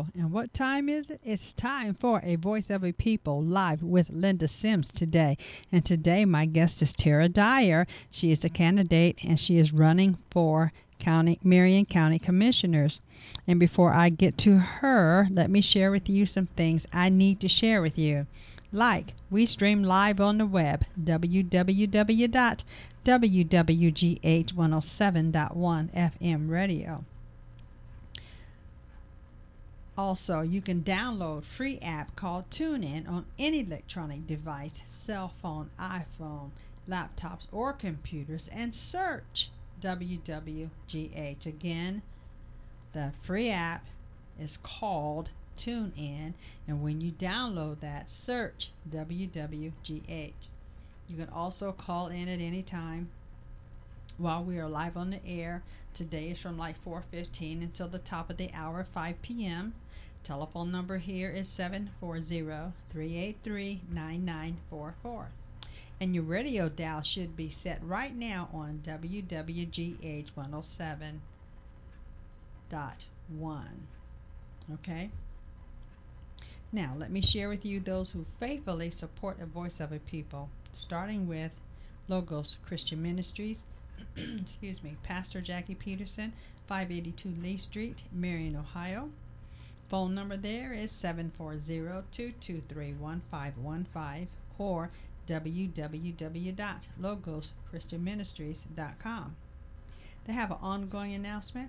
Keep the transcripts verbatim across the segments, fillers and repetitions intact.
Hello, and what time is it? It's time for A Voice of a People live with Linda Sims today. And today my guest is Tara Dyer. She is a candidate and she is running for County Marion County Commissioners. And before I get to her, let me share with you some things I need to share with you. Like, we stream live on the web, w w w dot w w g h one oh seven dot one F M radio. Also, you can download free app called TuneIn on any electronic device, cell phone, iPhone, laptops, or computers, and search W W G H. Again, the free app is called TuneIn, and when you download that, search W W G H. You can also call in at any time while we are live on the air. Today is from like four fifteen until the top of the hour, five p.m. Telephone number here is seven four zero, three eight three, nine nine four four. And your radio dial should be set right now on W W G H one oh seven point one. Okay? Now, let me share with you those who faithfully support a Voice of a People, starting with Logos Christian Ministries. Excuse me, Pastor Jackie Peterson, five eighty-two Lee Street, Marion, Ohio. Phone number there is seven four zero, two two three, one five one five or w w w dot logos christian ministries dot com. They have an ongoing announcement,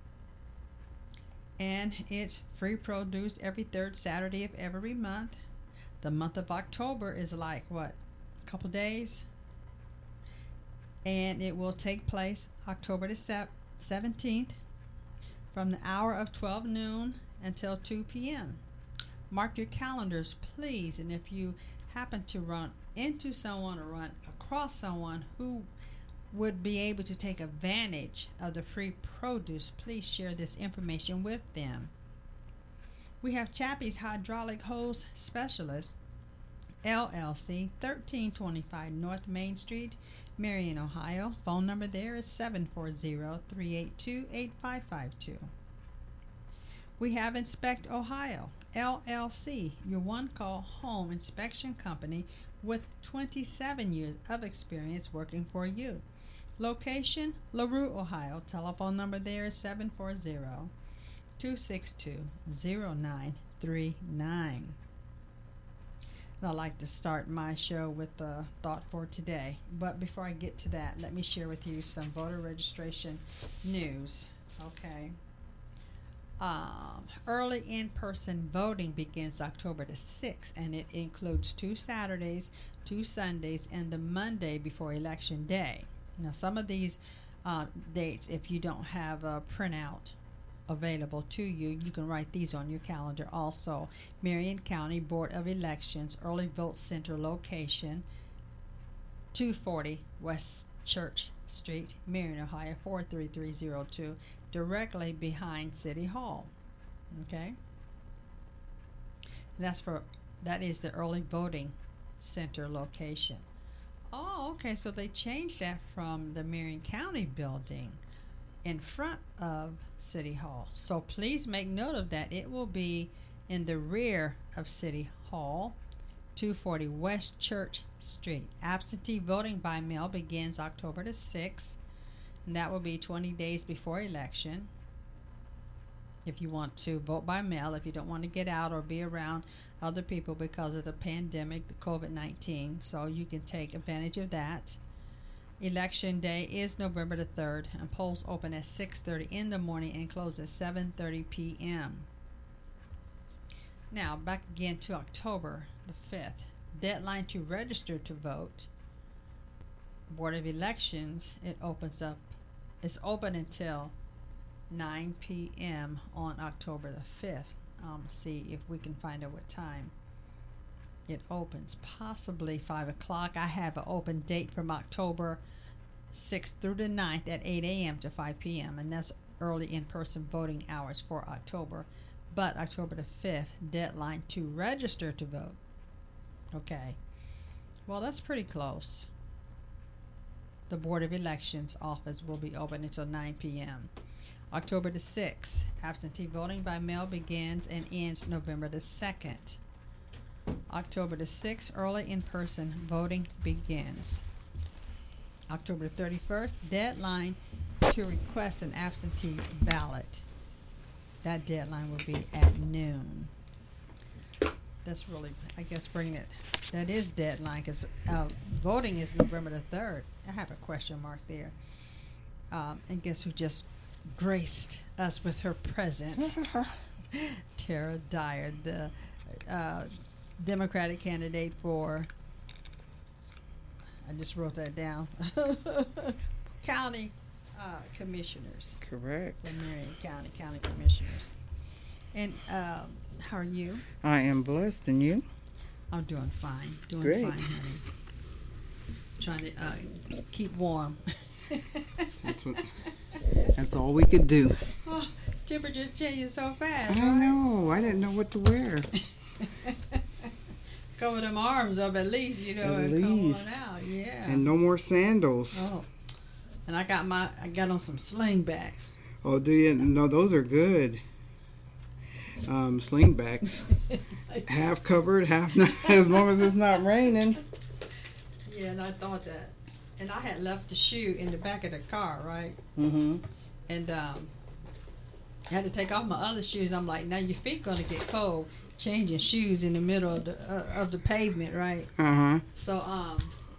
and it's free produce every third Saturday of every month. The month of October is like, what, a couple days? And it will take place October the seventeenth from the hour of twelve noon until two p.m. Mark your calendars, please. And if you happen to run into someone or run across someone who would be able to take advantage of the free produce, please share this information with them. We have Chappie's Hydraulic Hose Specialist, L L C, thirteen twenty-five North Main Street, Marion, Ohio. Phone number there is seven four zero, three eight two, eight five five two. We have Inspect Ohio, L L C, your one-call home inspection company with twenty-seven years of experience working for you. Location, LaRue, Ohio. Telephone number there is seven four zero, two six two, zero nine three nine. And I'd like to start my show with the thought for today. But before I get to that, let me share with you some voter registration news. Okay. Um, early in-person voting begins October the sixth, and it includes two Saturdays, two Sundays, and the Monday before Election Day. Now, some of these uh, dates, if you don't have a printout available to you, you can write these on your calendar also. Marion County Board of Elections Early Vote Center location, two forty West Church Street, Marion, Ohio, four three three zero two, directly behind City Hall. Okay? And that's for that is the early voting center location. Oh, okay, so they changed that from the Marion County building in front of City Hall. So please make note of that. It will be in the rear of City Hall, two forty West Church Street. Absentee voting by mail begins October the sixth, and that will be twenty days before election. If you want to vote by mail, if you don't want to get out or be around other people because of the pandemic, the COVID nineteen, so you can take advantage of that. Election day is November the third, and polls open at six thirty in the morning and close at seven thirty p.m. Now, back again to October the fifth. Deadline to register to vote. Board of Elections, it opens up, it's open until nine p.m. on October the fifth. Um, see if we can find out what time it opens. Possibly five o'clock. I have an open date from October sixth through the ninth at eight a.m. to five p.m. and that's early in-person voting hours for October. But October the fifth, deadline to register to vote. Okay. Well, that's pretty close. The Board of Elections office will be open until nine p.m. October the sixth, absentee voting by mail begins and ends November the second. October the sixth, early in-person voting begins. October thirty-first, deadline to request an absentee ballot. That deadline will be at noon. That's really, I guess, bringing it. That is deadline because uh, voting is November the third. I have a question mark there. Um, and guess who just graced us with her presence? Tara Dyer, the uh, Democratic candidate for, I just wrote that down, county uh, commissioners. Correct. For Marion County County Commissioners. And um, how are you? I am blessed, and you? I'm doing fine. Doing Great. fine, honey. Trying to uh, keep warm. That's what. That's all we could do. Oh, temperature changes so fast. I right? know. I didn't know what to wear. Cover them arms up at least, you know, At and least. come on out. Yeah. And no more sandals. Oh. And I got my I got on some slingbacks. Oh, do you? No, those are good. Um, slingbacks. Half covered, half not, as long as it's not raining. Yeah, and I thought that. And I had left the shoe in the back of the car, right? Mm-hmm. And um, I had to take off my other shoes. I'm like, now your feet gonna get cold changing shoes in the middle of the uh, of the pavement, right? Uh-huh. So um,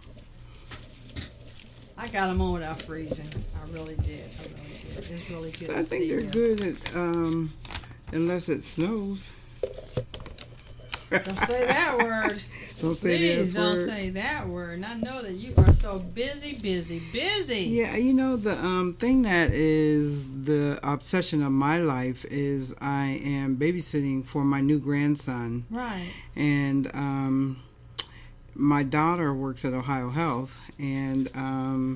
I got them on without freezing. I really did. I really did. It's really good. I to think see they're you. good at, um, unless it snows. Don't say that word. Don't say Please that don't word. say that word. And I know that you are so busy, busy, busy. Yeah, you know, the um, thing that is the obsession of my life is I am babysitting for my new grandson. Right. And um, my daughter works at Ohio Health. And um,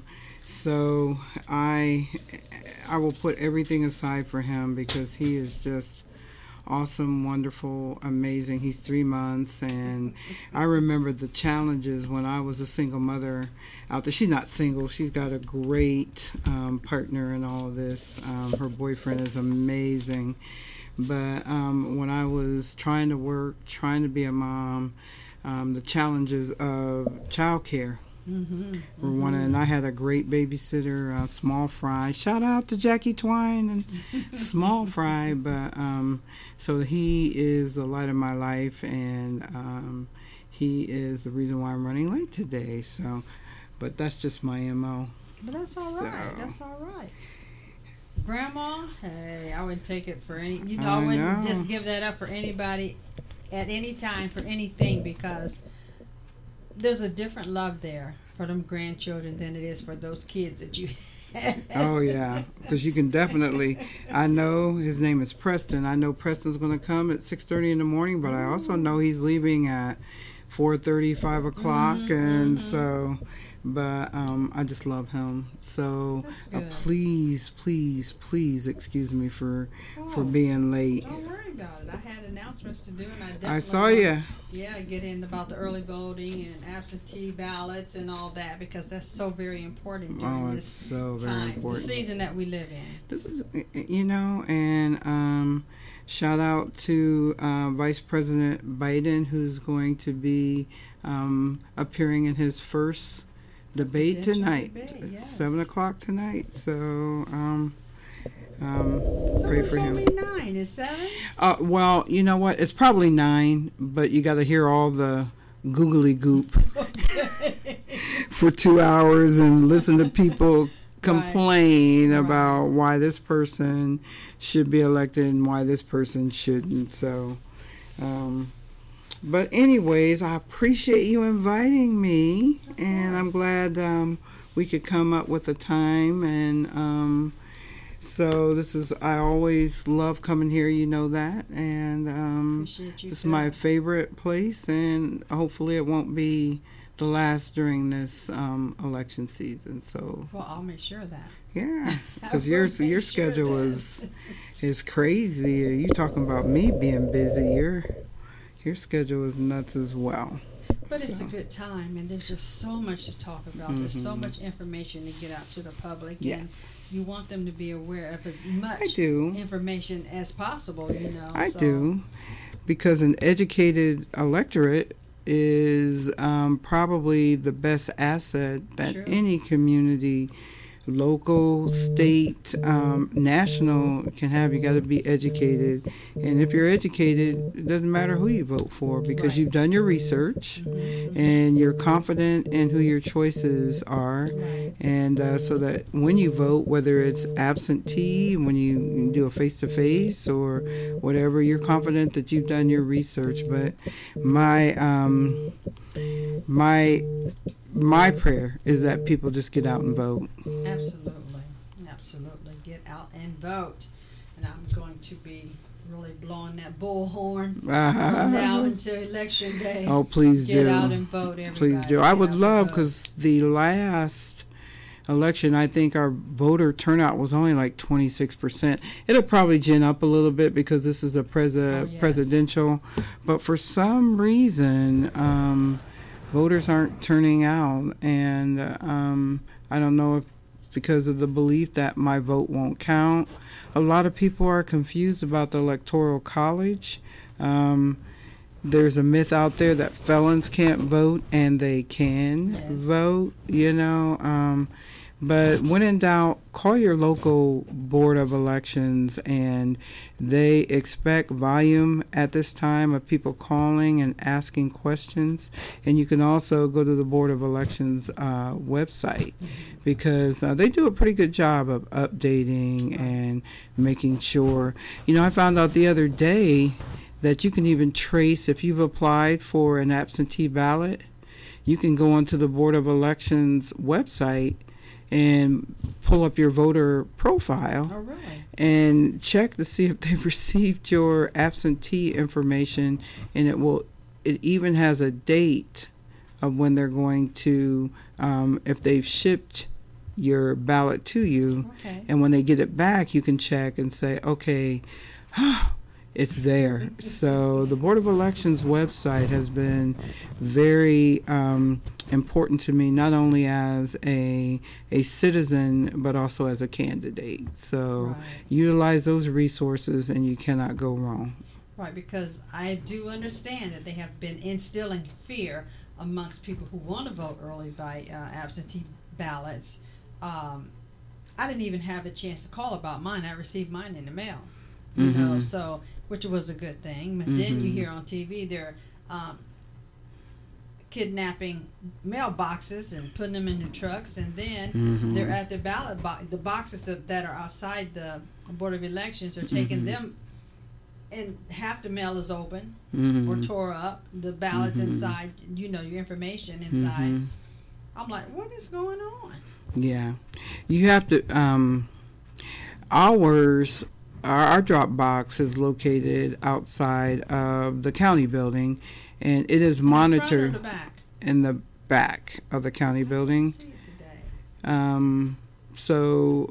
so I, I will put everything aside for him because he is just awesome, wonderful, amazing. He's three months, and I remember the challenges when I was a single mother out there. She's not single. She's got a great um, partner in all of this. Um, her boyfriend is amazing. But um, when I was trying to work, trying to be a mom, um, the challenges of childcare Mm-hmm. were one. And I had a great babysitter, uh, Small Fry. Shout out to Jackie Twine and Small Fry. But um, so he is the light of my life, and um, he is the reason why I'm running late today. So, but that's just my M O. But that's all right. So- That's all right. Grandma, hey, I wouldn't take it for any. You know, I I wouldn't know. just give that up for anybody at any time for anything because there's a different love there for them grandchildren than it is for those kids that you had. Oh yeah, because you can definitely. I know his name is Preston. I know Preston's going to come at six thirty in the morning, but I also know he's leaving at four thirty, five o'clock, Mhm, and mhm. so. But um, I just love him. So That's uh, good. please, please, please excuse me for for Oh, being late. Don't worry about it. I had announcements to do, and I definitely I saw want- you. Yeah, get in about the early voting and absentee ballots and all that because that's so very important during Oh, it's this so very time, important. the season that we live in. This is, you know, and um, shout out to uh, Vice President Biden, who's going to be um, appearing in his first debate Presidential tonight, debate, It's yes. seven o'clock tonight. So um, um, pray Someone for told him. me nine. Is seven? Uh, well, you know what? It's probably nine, but you got to hear all the googly goop for two hours and listen to people complain Right. about why this person should be elected and why this person shouldn't. So, um, but anyways, I appreciate you inviting me, Of and I'm course. glad um, we could come up with a time. And um, so this is, I always love coming here, you know that, and um, Appreciate you. this is too. my favorite place, and hopefully it won't be the last during this um, election season. So Well, I'll make sure of that. yeah, I because will your make your sure of schedule that. is is crazy. You talking about me being busy? Your your schedule is nuts as well. But it's so. a good time, and there's just so much to talk about. Mm-hmm. There's so much information to get out to the public. Yes. And you want them to be aware of as much I do. information as possible, you know. I so. do. Because an educated electorate is um, probably the best asset that True. any community, local, state, um, national, can have. You got to be educated, and if you're educated, it doesn't matter who you vote for because right. you've done your research, mm-hmm. and you're confident in who your choices are, right. and uh, so that when you vote, whether it's absentee, when you do a face-to-face or whatever, you're confident that you've done your research. But my um, my My prayer is that people just get out and vote. Absolutely. Absolutely. Get out and vote. And I'm going to be really blowing that bullhorn Uh-huh. from now until election day. Oh, please get do. Get out and vote, everybody. Please do. Get I would out love, because the last election, I think our voter turnout was only like twenty-six percent. It'll probably gin up a little bit because this is a presi- oh, yes. presidential. But for some reason, um, voters aren't turning out, and um, I don't know if it's because of the belief that my vote won't count. A lot of people are confused about the Electoral College. Um, there's a myth out there that felons can't vote, and they can yes. vote, you know. Um, But when in doubt, call your local board of elections, and they expect volume at this time of people calling and asking questions. And you can also go to the Board of Elections uh, website, because uh, they do a pretty good job of updating and making sure. You know, I found out the other day that you can even trace, if you've applied for an absentee ballot, you can go onto the Board of Elections website and pull up your voter profile. Oh, really? And check to see if they've received your absentee information, and it will. It even has a date of when they're going to, um, if they've shipped your ballot to you, okay. and when they get it back, you can check and say, okay, it's there. So the Board of Elections website has been very um, important to me, not only as a a citizen, but also as a candidate. So right. utilize those resources, and you cannot go wrong. Right, because I do understand that they have been instilling fear amongst people who want to vote early by uh, absentee ballots. Um, I didn't even have a chance to call about mine. I received mine in the mail. You Mm-hmm. know, so which was a good thing. But mm-hmm. then you hear on T V they're um, kidnapping mailboxes and putting them in the trucks, and then mm-hmm. they're at the ballot box. The boxes that, that are outside the Board of Elections are taking mm-hmm. them, and half the mail is open mm-hmm. or tore up. The ballots mm-hmm. inside, you know, your information inside. Mm-hmm. I'm like, what is going on? Yeah, you have to. Um, ours. Our, our drop box is located outside of the county building, and it is monitored in, the back? in the back of the county building. I see it today. Um, so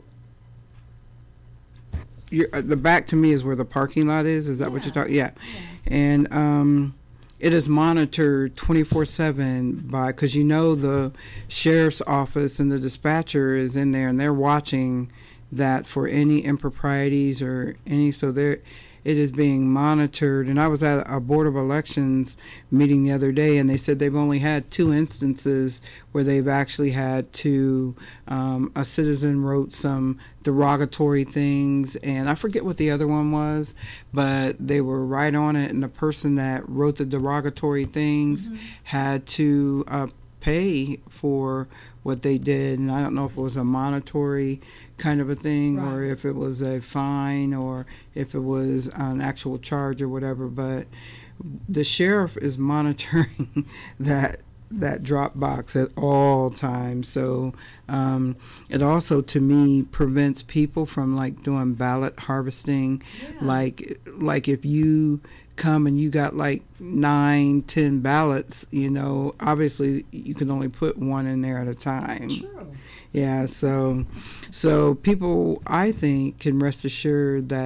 you're, uh, the back to me is where the parking lot is. Is that yeah. what you're talking? Yeah. yeah. And um, it is monitored twenty-four seven by, because you know the sheriff's office and the dispatcher is in there, and they're watching that for any improprieties or any, so there it is being monitored. And I was at a Board of Elections meeting the other day, and they said they've only had two instances where they've actually had to, um, a citizen wrote some derogatory things, and I forget what the other one was, but they were right on it, and the person that wrote the derogatory things mm-hmm. had to uh, pay for what they did. And I don't know if it was a monetary kind of a thing, right. or if it was a fine, or if it was an actual charge or whatever, but the sheriff is monitoring that that drop box at all times. So um, it also, to me, prevents people from like doing ballot harvesting. Yeah. Like like if you come and you got like nine, ten ballots, you know, obviously you can only put one in there at a time. True. Yeah, so so people, I think, can rest assured that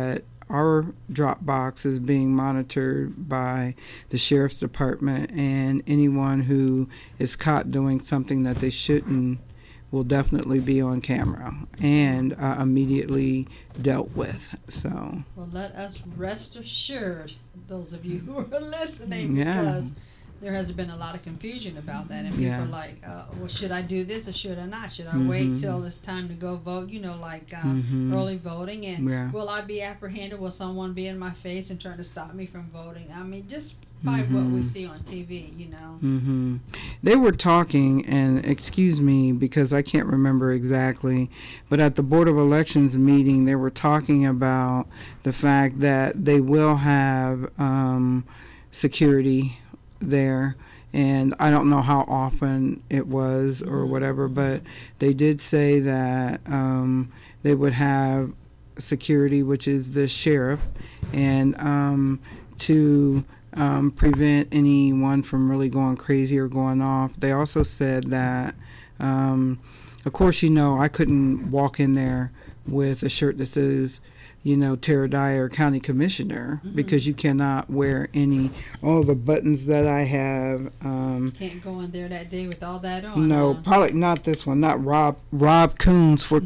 our drop box is being monitored by the sheriff's department, and anyone who is caught doing something that they shouldn't will definitely be on camera and uh, immediately dealt with. So, well, let us rest assured, those of you who are listening, yeah. because there has been a lot of confusion about that, and people Yeah. are like, uh, well, should I do this or should I not? Should I Mhm. wait till it's time to go vote, you know, like um, Mhm. early voting, and Yeah. will I be apprehended? Will someone be in my face and trying to stop me from voting? I mean, just by what we Mhm. see on T V, you know. hmm They were talking, and excuse me because I can't remember exactly, but at the Board of Elections meeting, they were talking about the fact that they will have um, security there. And I don't know how often it was or whatever, but they did say that um, they would have security, which is the sheriff, and um, to um, prevent anyone from really going crazy or going off. They also said that, um, of course, you know, I couldn't walk in there with a shirt that says, you know, Tara Dyer, County Commissioner, Mhm. because you cannot wear any, all the buttons that I have. Um, Can't go in there that day with all that on. no, huh? probably not this one, not Rob, Rob Coons for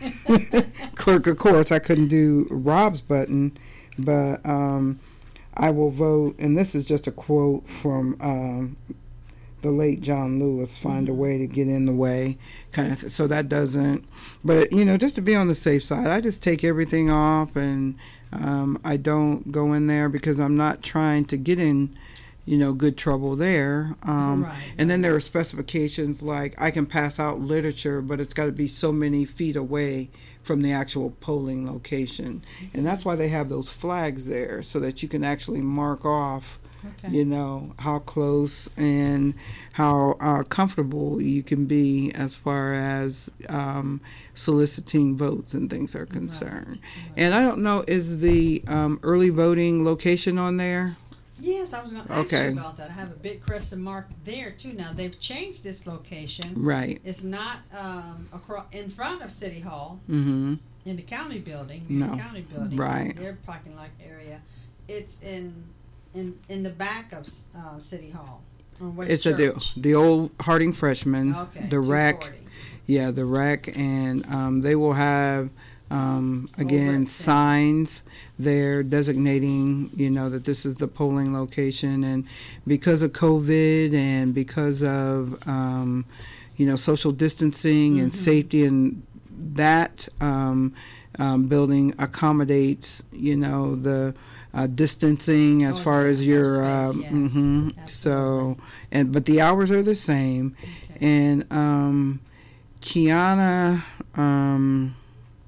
clerk of course. I couldn't do Rob's button, but um, I will vote, and this is just a quote from um, the late John Lewis, find a way to get in the way, kind of th- so that doesn't, but you know, just to be on the safe side, I just take everything off, and um, I don't go in there because I'm not trying to get in, you know, good trouble there. Um, Right, and then right. there are specifications like I can pass out literature, but it's got to be so many feet away from the actual polling location. And that's why they have those flags there, so that you can actually mark off, Okay. you know, how close and how uh, comfortable you can be as far as um, soliciting votes and things are concerned. Right. And I don't know, is the um, early voting location on there? Yes, I was going to ask Okay. you about that. I have a big crescent mark there too. Now they've changed this location. Right. It's not um, across in front of City Hall Mm-hmm. in the county building. No. The county building. Right. Their parking lot area. It's in in in the back of uh, City Hall. On West It's a the, Church. the old Harding Freshman, Okay. the rec, two forty. yeah, the rec, and um, they will have um, again rec center. signs there designating, you know, that this is the polling location, and because of COVID and because of um, you know, social distancing and Mhm. safety, and that um, um, building accommodates, you know, the uh, distancing as Oh, far yeah, as your no space, um, yes, mhm. absolutely. So, and but the hours are the same. Okay. And um, Kiana, um,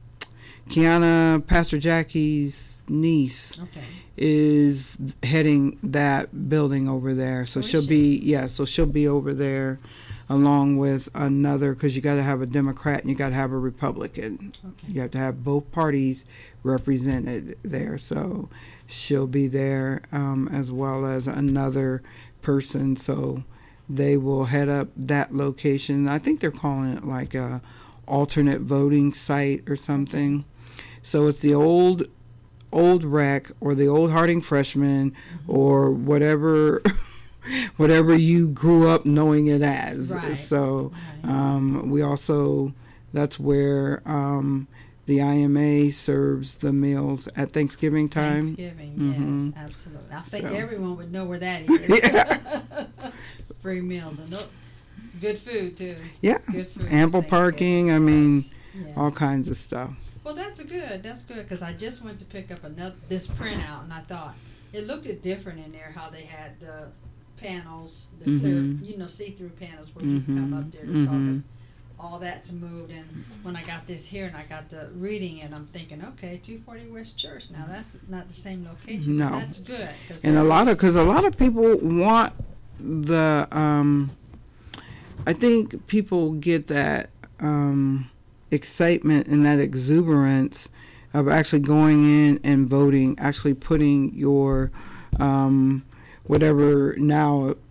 Kiana, Pastor Jackie's niece, Okay. is heading that building over there. So Oh, is she'll she? be, yeah, so she'll be over there along with another, because you got to have a Democrat and you got to have a Republican. Okay. You have to have both parties represented there. So she'll be there um, as well as another person. So they will head up that location. I think they're calling it like a alternate voting site or something. So it's the old old rec or the old Harding Freshman or whatever whatever you grew up knowing it as. Right. So Right. um, we also, that's where um, the I M A serves the meals at Thanksgiving time. Thanksgiving, Mhm. yes, absolutely. I think So. everyone would know where that is. Yeah. Free meals and tho- good food too. Yeah, Good food. ample for parking. I Thanksgiving, mean, yes, yes. all kinds of stuff. Well, that's good. That's good because I just went to pick up another this printout and I thought it looked different in there. How they had the panels, the Mhm. clear, you know, see-through panels where you can come Mhm. up there to talk. Mhm. Us. All that's moved, and when I got this here and I got the reading it, I'm thinking, okay, two forty West Church. Now that's not the same location. No. But that's good. 'Cause And a that lot of, is- because a lot of people want the, um, I think people get that um, excitement and that exuberance of actually going in and voting, actually putting your um, whatever now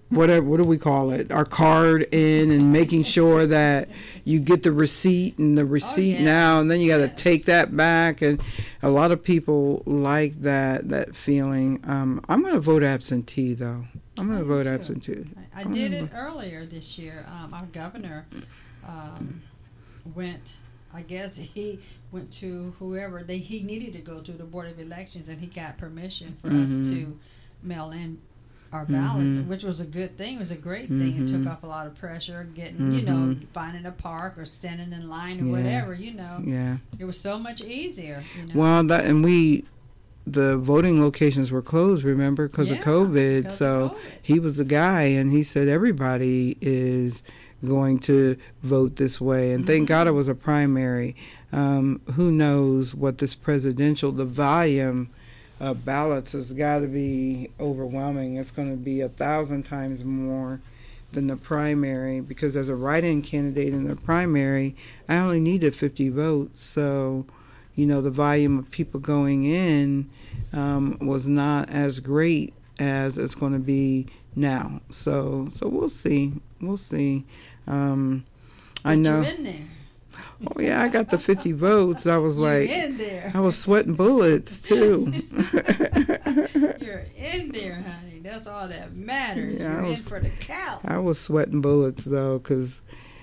whatever, what do we call it, our card in, and making sure that you get the receipt and the receipt oh, yeah. now, and then you got to yes. take that back. And a lot of people like that that feeling. Um, I'm going to vote absentee, though. I'm going to vote too. absentee. I, I did it earlier this year. Um, our governor um, went, I guess he went to whoever they he needed to go to, the Board of Elections, and he got permission for mm-hmm. us to mail in our ballots, mm-hmm. which was a good thing. It was a great thing. Mm-hmm. It took off a lot of pressure, getting, mm-hmm. you know, finding a park or standing in line or yeah. whatever, you know. Yeah. It was so much easier, you know. Well, that, and we, the voting locations were closed, remember, because yeah, of COVID. So of COVID. He was the guy, and he said everybody is going to vote this way. And mm-hmm. thank God it was a primary. Um, who knows what this presidential, the volume Uh, ballots has got to be overwhelming. It's going to be a thousand times more than the primary, because as a write-in candidate in the primary, I only needed fifty votes. So, you know, the volume of people going in um, was not as great as it's going to be now. So, so we'll see. We'll see. Um, I know. You're in there. Oh yeah, I got the fifty votes. I was You're like, in there. I was sweating bullets too. You're in there, honey. That's all that matters. Yeah, You're was, in for the count. I was sweating bullets though, because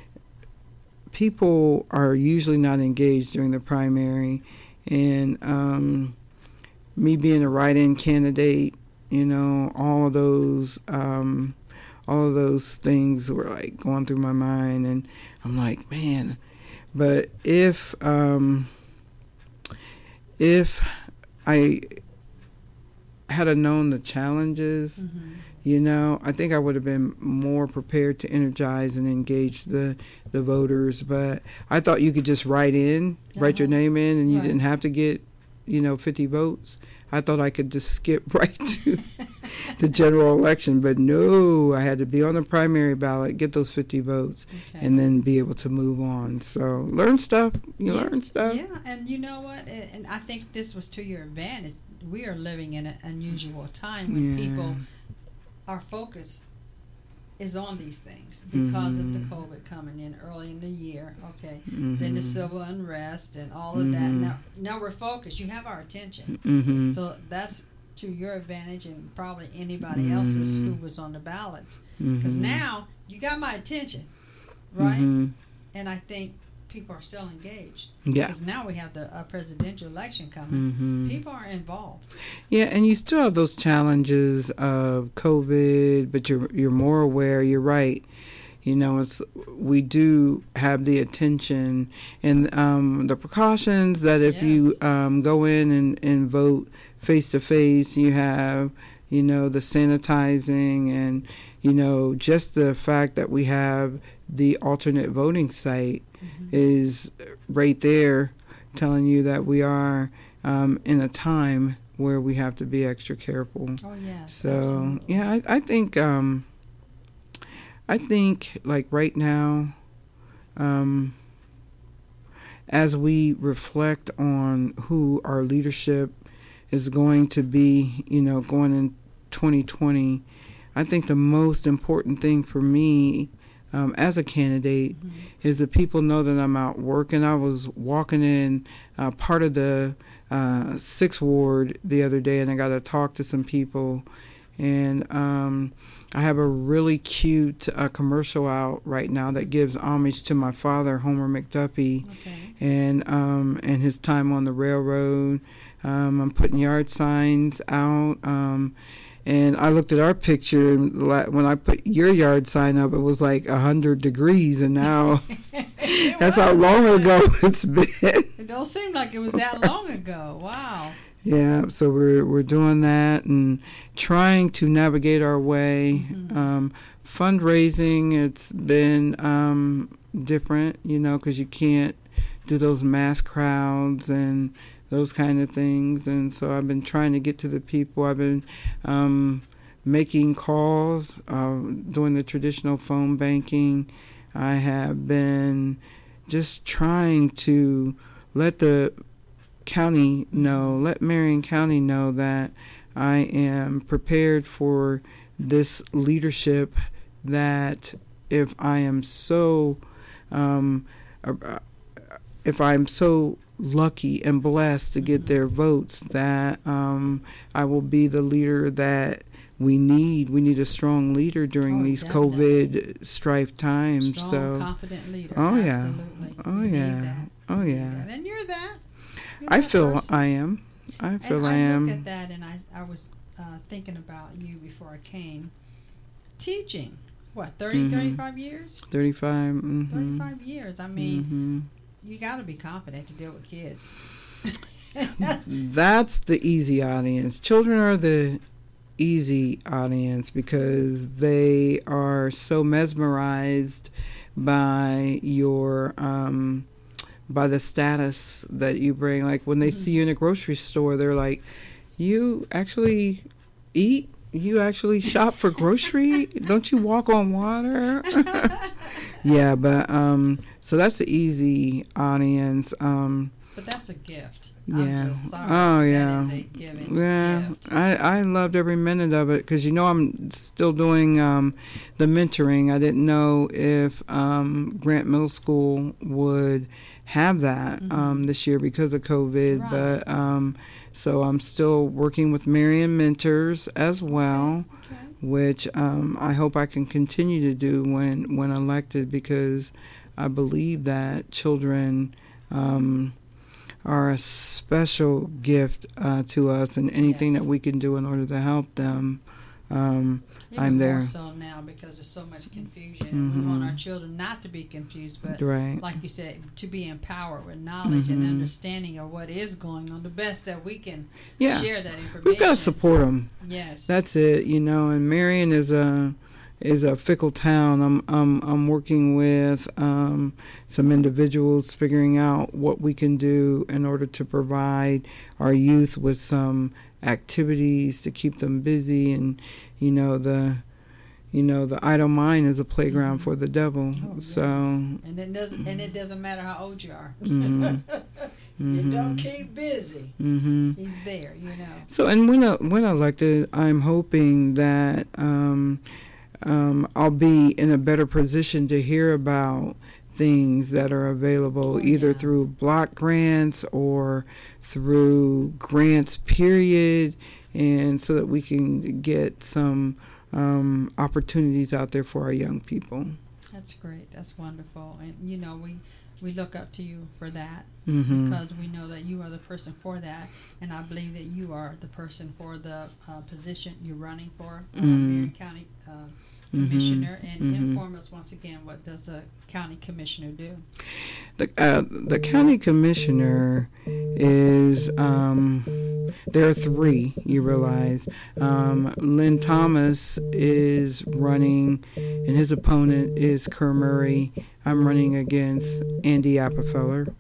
people are usually not engaged during the primary, and um, me being a write-in candidate, you know, all of those, um, all of those things were like going through my mind, and I'm like, man. But if um, if I had a known the challenges, mm-hmm. you know, I think I would have been more prepared to energize and engage the, the voters. But I thought you could just write in, uh-huh. write your name in, and you right. didn't have to get, you know, fifty votes. I thought I could just skip right to the general election, but no, I had to be on the primary ballot, get those fifty votes, okay. and then be able to move on. So learn stuff. You yeah, learn stuff. Yeah, and you know what? And I think this was to your advantage. We are living in an unusual time when yeah. people, our focus is on these things because mm-hmm. of the COVID coming in early in the year. Okay, mm-hmm. then the civil unrest and all of mm-hmm. that. Now, now we're focused. You have our attention. Mm-hmm. So that's to your advantage and probably anybody mm-hmm. else's who was on the ballots. Because mm-hmm. now you got my attention, right? Mm-hmm. And I think people are still engaged. Yeah. Because now we have the uh, presidential election coming. Mm-hmm. People are involved. Yeah, and you still have those challenges of COVID, but you're you're more aware. You're right. You know, it's we do have the attention and um, the precautions that if yes. you um, go in and, and vote face to face, you have, you know, the sanitizing and, you know, just the fact that we have the alternate voting site mm-hmm. is right there telling you that we are um, in a time where we have to be extra careful. Oh, yes. So, absolutely. yeah, I, I think, um, I think like right now, um, as we reflect on who our leadership is going to be, you know, going in twenty twenty, I think the most important thing for me Um, as a candidate mm-hmm. is that people know that I'm out working. I was walking in uh, part of the uh, sixth ward the other day, and I got to talk to some people. And um, I have a really cute uh, commercial out right now that gives homage to my father, Homer McDuffie, okay. and um, and his time on the railroad. Um, I'm putting yard signs out. Um, And I looked at our picture, and when I put your yard sign up, it was like one hundred degrees, and now that's how long ago it's been. It don't seem like it was that long ago. Wow. Yeah, so we're we're doing that and trying to navigate our way. Mm-hmm. Um, fundraising, it's been um, different, you know, because you can't do those mass crowds and those kind of things, and so I've been trying to get to the people. I've been um, making calls, uh, doing the traditional phone banking. I have been just trying to let the county know, let Marion County know that I am prepared for this leadership that if I am so, um, uh, if I'm so lucky and blessed to get their votes, that um, I will be the leader that we need. We need a strong leader during Oh, these definitely. COVID strife times. Strong, so, confident leader. oh yeah, Absolutely. oh We need yeah, that. oh We need yeah. that. And you're that. You're I that feel person. I am. I feel and I, I am. look at that, and I, I was uh, thinking about you before I came. Teaching, what, thirty, Mhm. thirty-five years? Thirty-five. Mm-hmm. thirty-five years. I mean, Mm-hmm. you got to be confident to deal with kids. That's the easy audience. Children are the easy audience because they are so mesmerized by your um, by the status that you bring. Like when they Mhm. see you in a grocery store, they're like, "You actually eat? You actually shop for grocery? Don't you walk on water?" Yeah, but um, so that's the easy audience. Um, But that's a gift. Yeah. I'm just sorry. Oh, yeah. That is a giving Yeah, gift. I, I loved every minute of it because, you know, I'm still doing um, the mentoring. I didn't know if um, Grant Middle School would have that Mhm. um, this year because of COVID. Right. But um, so I'm still working with Marian Mentors as well, Okay. which um, I hope I can continue to do when, when elected because I believe that children um, are a special gift uh, to us, and anything Yes. that we can do in order to help them, um, Even I'm there. more so now because there's so much confusion. Mhm. We want our children not to be confused, but right. like you said, to be empowered with knowledge and Mhm. understanding of what is going on, the best that we can Yeah, share that information. we've got to support them. Yes. That's it, you know. And Marion is a is a fickle town. I'm I'm I'm working with um, some individuals figuring out what we can do in order to provide our youth with some activities to keep them busy. And you know the you know the idle mind is a playground Mhm. for the devil. Oh, so and it doesn't and it doesn't matter how old you are. Mhm. You don't Mhm. keep busy. hmm He's there, you know. So, and when uh, when elected, I'm hoping that um, um, I'll be in a better position to hear about things that are available, Oh, either yeah. through block grants or through grants, period, and so that we can get some um, opportunities out there for our young people. That's great. That's wonderful. And you know, we we look up to you for that hmm because we know that you are the person for that, and I believe that you are the person for the uh, position you're running for, uh, Mhm. Marion County uh, Mhm. Commissioner. And Mhm. inform us once again, what does a county commissioner do? The uh, the county commissioner is um, there are three. You realize um, Lynn Thomas is running, and his opponent is Kerr Murray. I'm running against Andy Appenfeller.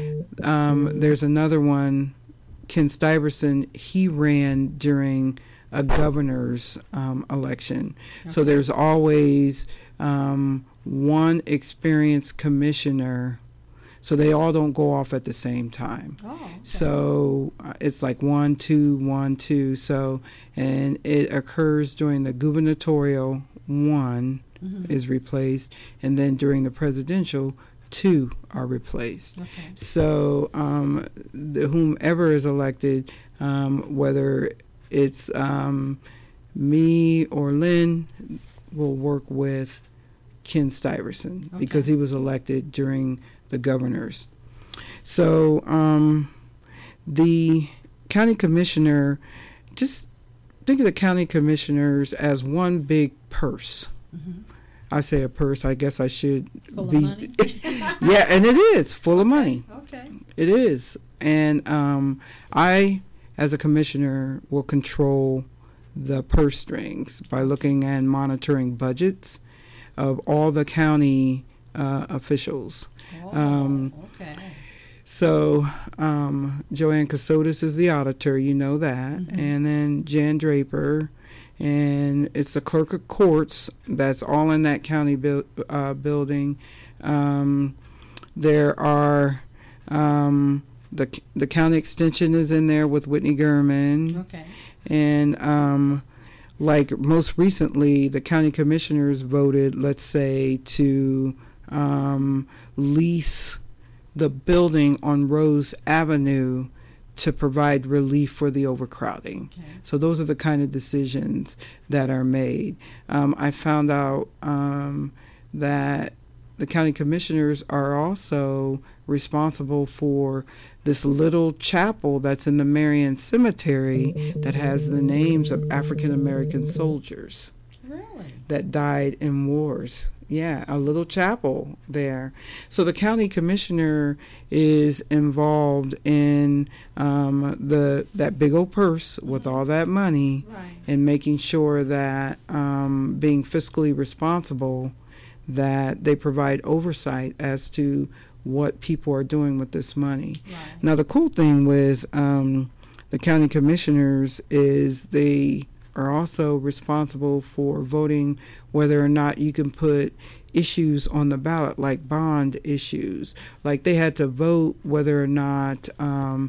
Um, there's another one, Ken Stuyvesant. He ran during a governor's um, election. So Okay. there's always um, one experienced commissioner, so they all don't go off at the same time. Oh, okay. So uh, it's like one, two, one, two. So, and it occurs during the gubernatorial, one Mhm. is replaced, and then during the presidential, two are replaced. Okay. So, um, the, whomever is elected, um, whether it's um, me or Lynn, will work with Ken Stuyvesant Okay. because he was elected during the governors. So, um, the county commissioner, just think of the county commissioners as one big purse. Mhm. I say a purse. I guess I should Full be. of money. Yeah, and it is full of money. Okay. It is. And um, I, as a commissioner, will control the purse strings by looking and monitoring budgets of all the county uh, officials. Oh, Um, okay. So um, Joanne Casotis is the auditor, you know that. Mhm. And then Jan Draper. And it's the clerk of courts. That's all in that county bu- uh, building. Um, there are um, the the county extension is in there with Whitney Gurman, Okay. and um, like most recently, the county commissioners voted, let's say, to um, lease the building on Rose Avenue to provide relief for the overcrowding. Okay. So those are the kind of decisions that are made. Um, I found out um, that the county commissioners are also responsible for this little chapel that's in the Marion Cemetery that has the names of African American soldiers. Really? That died in wars. Yeah, a little chapel there. So the county commissioner is involved in um, the that big old purse mm-hmm. with all that money, right. and making sure that um, being fiscally responsible, that they provide oversight as to what people are doing with this money. Right. Now, the cool thing with um, the county commissioners is they are also responsible for voting whether or not you can put issues on the ballot, like bond issues. Like they had to vote whether or not um,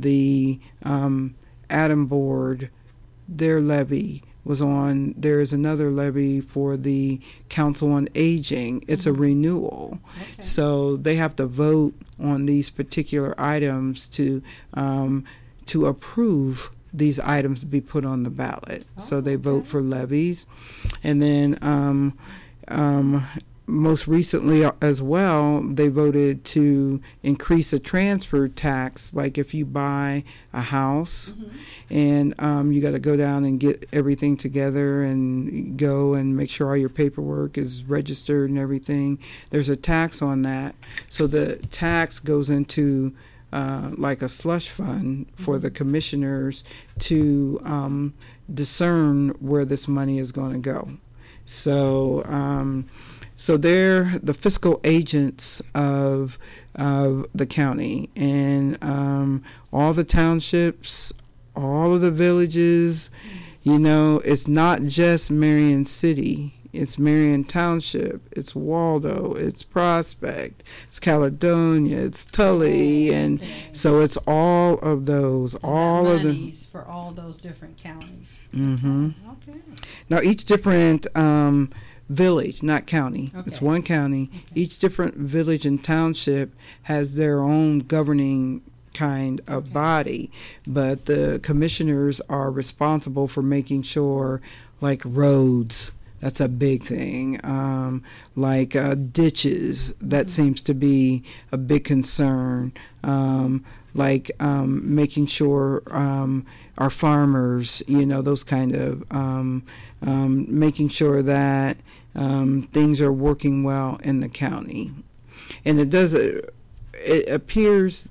the um, Adam Board, their levy was on. There is another levy for the Council on Aging. It's mm-hmm. a renewal. Okay. So they have to vote on these particular items to um, to approve these items to be put on the ballot. Oh, so they okay. vote for levies. And then um, um, most recently as well, they voted to increase a transfer tax. Like if you buy a house mm-hmm. and um, you got to go down and get everything together and go and make sure all your paperwork is registered and everything, there's a tax on that. So the tax goes into Uh, like a slush fund for mm-hmm. the commissioners to um, discern where this money is going to go. So, um, so they're the fiscal agents of of the county, and um, all the townships, all of the villages. You know, it's not just Marion City. It's Marion Township, it's Waldo, it's Prospect, it's Caledonia, it's Tully, and okay. so it's all of those, so all that of the monies for all those different counties. Mm-hmm. Okay. Now each different um, village, not county, okay. it's one county. Okay. Each different village and township has their own governing kind of okay. body, but the commissioners are responsible for making sure, like roads. That's a big thing. Um, like uh, ditches, that mm-hmm. seems to be a big concern. Um, like um, making sure um, our farmers, you know, those kind of, um, um, making sure that um, things are working well in the county. And it does, it appears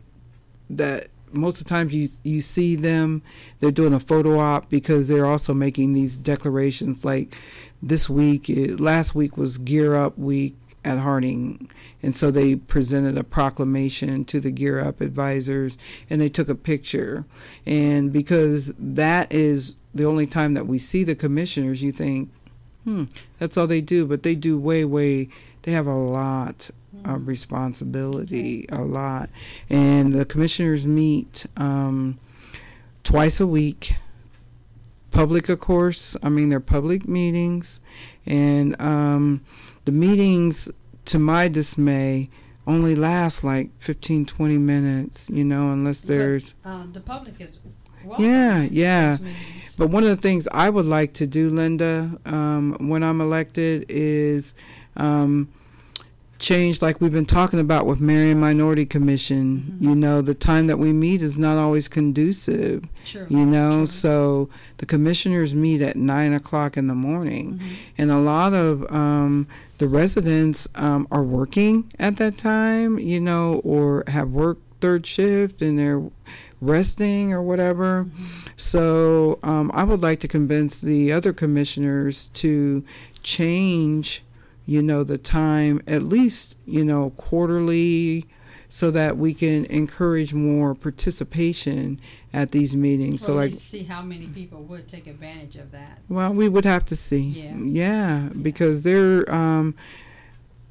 that most of the times you you see them, they're doing a photo op because they're also making these declarations. Like this week, last week was Gear Up Week at Harding, and so they presented a proclamation to the Gear Up advisors, and they took a picture. And because that is the only time that we see the commissioners, you think, hmm, that's all they do. But they do way, way, they have a lot of responsibility, a lot. And the commissioners meet um, twice a week. Public, of course. I mean, they're public meetings. And um, the meetings, to my dismay, only last like fifteen, twenty minutes, you know, unless there's... But, um, the public is welcome. Yeah, yeah. But one of the things I would like to do, Linda, um, when I'm elected is... Um, change, like we've been talking about with Marion Minority Commission. Mm-hmm. You know, the time that we meet is not always conducive. True. You know, True. So the commissioners meet at nine o'clock in the morning, mm-hmm. and a lot of um, the residents um, are working at that time. You know, or have worked third shift and they're resting or whatever. Mm-hmm. So um, I would like to convince the other commissioners to change, you know, the time at least, you know, quarterly, so that we can encourage more participation at these meetings. Well, so like see how many people would take advantage of that. Well, we would have to see. Yeah. Yeah, because they're um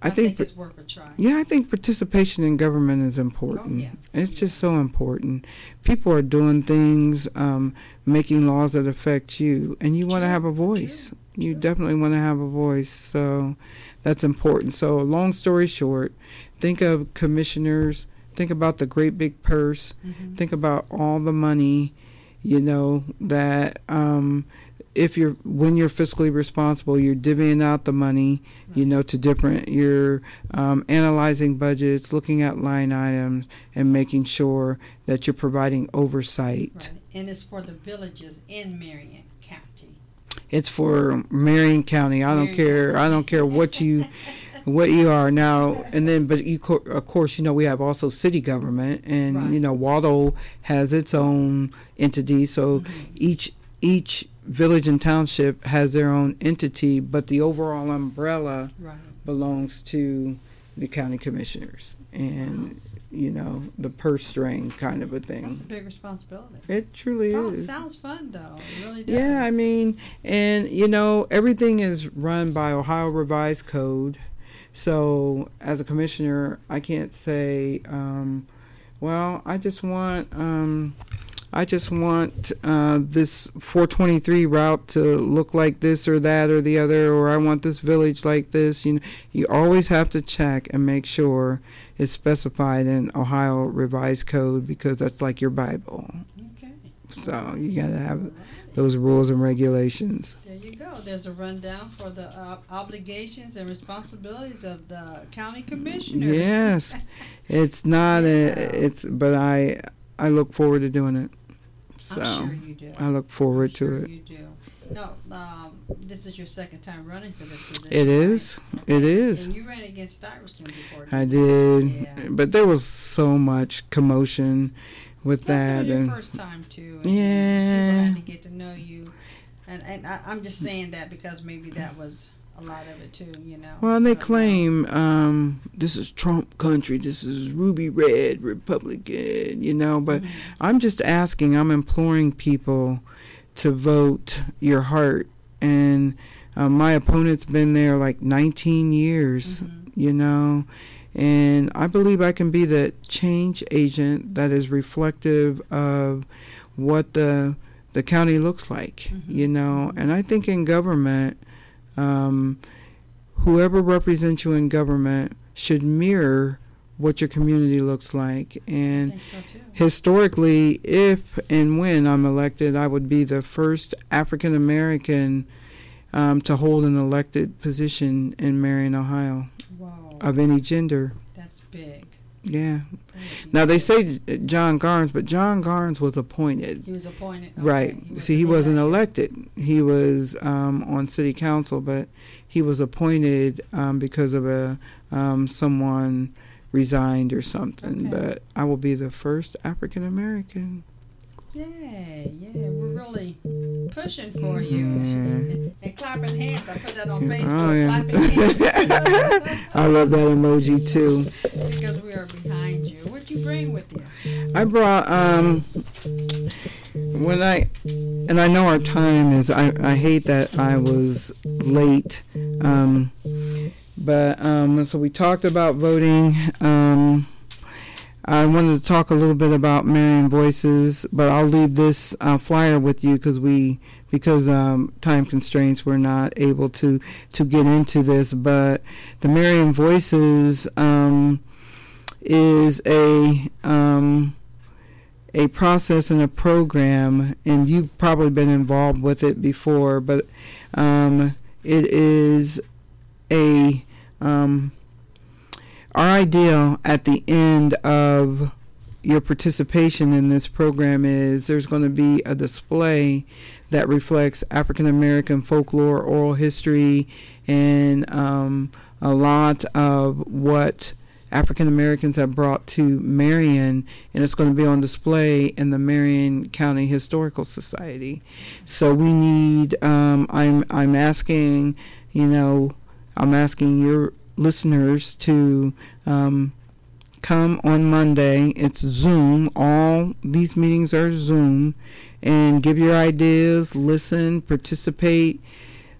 I, I think, think it's worth a try. Yeah, I think participation in government is important. Oh, yeah. It's Yeah. just so important. People are doing things, um, making laws that affect you, and you want to True. have a voice. True. You True. definitely want to have a voice. So that's important. So long story short, think of commissioners. Think about the great big purse. Mm-hmm. Think about all the money, you know, that um, if you're when you're fiscally responsible, you're divvying out the money, right. you know, to different. You're um, analyzing budgets, looking at line items, and making sure that you're providing oversight. Right. And it's for the villages in Marion County. It's for Marion County. I Marion don't care. County. I don't care what you. What you are now, and then, but you, co- of course, you know, we have also city government, and Right. you know, Waldo has its own entity. So Mm-hmm. each each village and township has their own entity, but the overall umbrella Right. belongs to the county commissioners, and you know, the purse string kind of a thing. That's a big responsibility. It truly Oh, it is. sounds fun, though. It really does. Yeah, I mean, and you know, everything is run by Ohio Revised Code. So, as a commissioner, I can't say, um, well, I just want, um, I just want uh, this four twenty-three route to look like this or that or the other, or I want this village like this. You know, you always have to check and make sure it's specified in Ohio Revised Code, because that's like your Bible. Okay. So you gotta have those rules and regulations. There you go. There's a rundown for the uh, obligations and responsibilities of the county commissioners. Yes, it's not a, Yeah. it's, but I, I look forward to doing it. So I'm sure you do. I look forward I'm to sure it. You do. No, um, this is your second time running for this position. It is. right? It is. And you ran against Stuyvesant before. I didn't you? did, Yeah. but there was so much commotion with Plus, that, it was your and first time too. And Yeah. People had to get to know you, and and I, I'm just saying that because maybe that was a lot of it too. You know. well, they I don't know. claim um, this is Trump country, this is ruby red Republican, you know. But Mhm. I'm just asking, I'm imploring people to vote your heart. And uh, my opponent's been there like nineteen years, Mhm. you know. And I believe I can be the change agent that is reflective of what the the county looks like, Mhm. you know. And I think in government, um, whoever represents you in government should mirror what your community looks like. I And think so too. historically, if and when I'm elected, I would be the first African American um, to hold an elected position in Marion, Ohio, Whoa, of any gender. that's big. Yeah. That would be Now they big. say John Garnes, but John Garnes was appointed. He was appointed. Okay. Right. He was See, he wasn't elected. elected. He was um, on city council, but he was appointed um, because of a um, someone resigned or something. Okay. But I will be the first African American. Yay, yeah, we're really pushing for you. Mhm. And clapping hands. I put that on Facebook. Oh, yeah. Clapping hands. I love that emoji too. Because we are behind you. What'd you bring with you? I brought um when I and I know our time is I, I hate that I was late. Um but um so we talked about voting. Um I wanted to talk a little bit about Marion Voices, but I'll leave this uh, flyer with you because we because um, time constraints we're not able to to get into this. But the Marion Voices um, is a um, a process and a program, and you've probably been involved with it before. But um, it is a um, our idea at the end of your participation in this program is there's going to be a display that reflects African American folklore, oral history, and um, a lot of what African Americans have brought to Marion, and it's going to be on display in the Marion County Historical Society. So we need, um, I'm, I'm asking, you know, I'm asking your listeners to um, come on Monday. It's Zoom. All these meetings are Zoom. And give your ideas, listen, participate.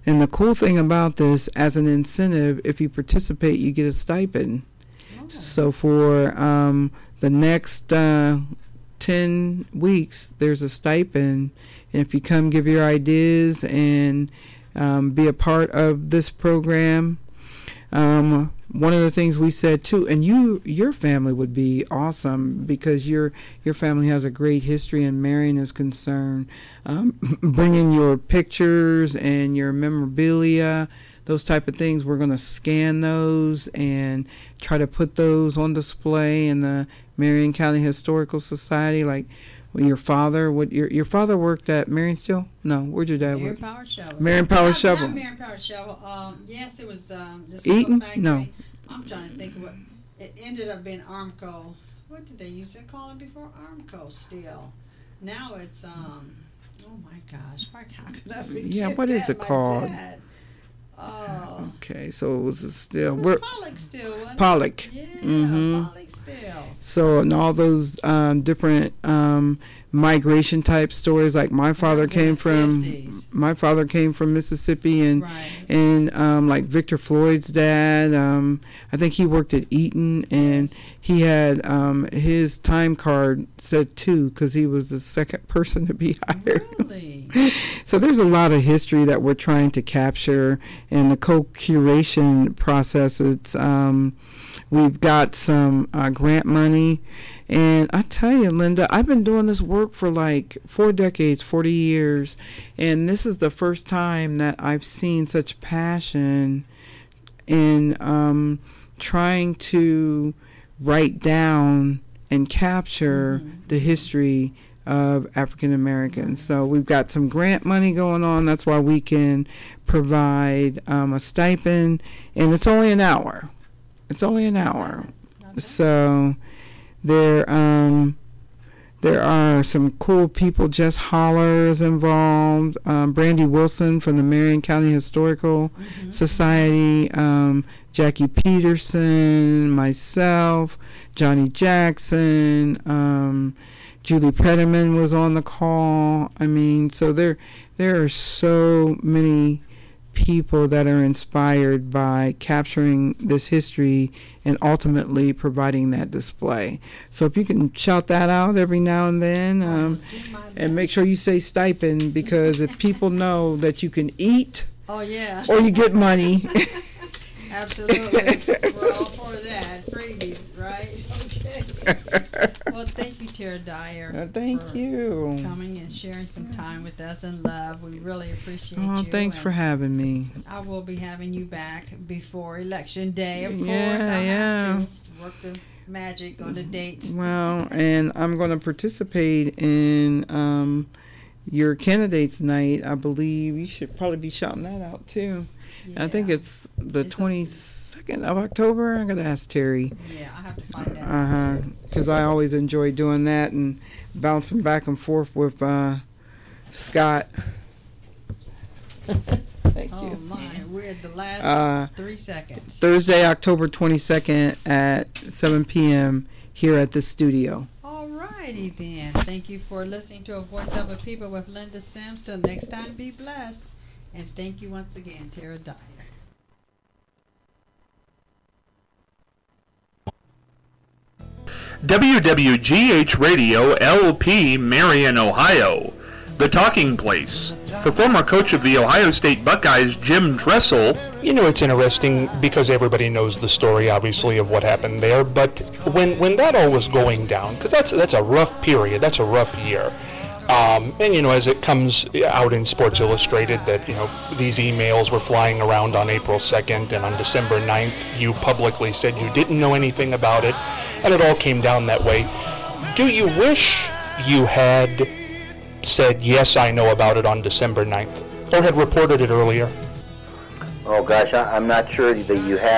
And the cool thing about this, as an incentive, if you participate, you get a stipend. Oh. So for um, the next uh, ten weeks, there's a stipend. And if you come give your ideas and um, be a part of this program, um, one of the things we said too, and you, your family would be awesome because your your family has a great history and Marion is concerned. Um, bringing your pictures and your memorabilia, those type of things, we're going to scan those and try to put those on display in the Marion County Historical Society. Like when your father, would your your father worked at Marion Steel? No, where'd your dad Marion work? Power Shovel. Marion Power not, Shovel. Not Marion Power Shovel. Um, yes, it was um, the Eaton? factory. No. I'm trying to think of what it ended up being. Armco. What did they used to call it before? Armco Steel. Now it's um. Oh my gosh! Why how could I forget Yeah, what is that? it My called? dad. Oh. Okay, so it was a steel. It was We're, Pollock Steel. Wasn't Pollock. It? Yeah, Mhm. Pollock Steel. So, and all those um, different um, migration type stories, like my father was in came the from, fifties. my father came from Mississippi, and Right. and um, like Victor Floyd's dad, um, I think he worked at Eaton, and Yes. he had um, his time card said two because he was the second person to be hired. Really? So there's a lot of history that we're trying to capture, and the co-curation process. It's um, we've got some uh, grant money, and I tell you, Linda, I've been doing this work for like four decades, forty years, and this is the first time that I've seen such passion in um, trying to write down and capture Mm-hmm. the history of African Americans. So we've got some grant money going on. That's why we can provide um, a stipend, and it's only an hour. It's only an hour. Okay. So there, um, there are some cool people. Jess Holler is involved. Um, Brandy Wilson from the Marion County Historical Mm-hmm. Society. Um, Jackie Peterson, myself, Johnny Jackson. Um, Julie Peterman was on the call. I mean, so there there are so many people that are inspired by capturing this history and ultimately providing that display. So if you can shout that out every now and then, um, and make sure you say stipend, because if people know that you can eat Oh yeah. or you get money. Absolutely. We're all for that. Freebies, right? Okay. Well, thank you, Tara Dyer. Uh, thank for you. coming and sharing some time with us in love. We really appreciate Oh, you. thanks and for having me. I will be having you back before Election Day, of course. Yeah, I yeah. have to work the magic on the dates. Well, and I'm going to participate in um, your candidates night. I believe you should probably be shouting that out too. I think Yeah. it's the It's a- twenty-second of October. I'm going to ask Terry. Yeah, I have to find out. Uh huh. Because I always enjoy doing that and bouncing back and forth with uh, Scott. Thank Oh you. my, we're at the last Uh, three seconds. Thursday, October twenty-second at seven p.m. here at the studio. All righty then. Thank you for listening to A Voice of a People with Linda Sims. Till next time, be blessed. And thank you once again, Tara Dyer. W W G H Radio L P Marion, Ohio, The Talking Place. For former coach of the Ohio State Buckeyes, Jim Dressel. You know, it's interesting because everybody knows the story, obviously, of what happened there. But when when that all was going down, because that's that's a rough period, that's a rough year. Um, and you know, as it comes out in Sports Illustrated that you know these emails were flying around on April second, and on December ninth, you publicly said you didn't know anything about it, and it all came down that way. Do you wish you had said yes, I know about it on December ninth, or had reported it earlier? Oh gosh, I, I'm not sure that you have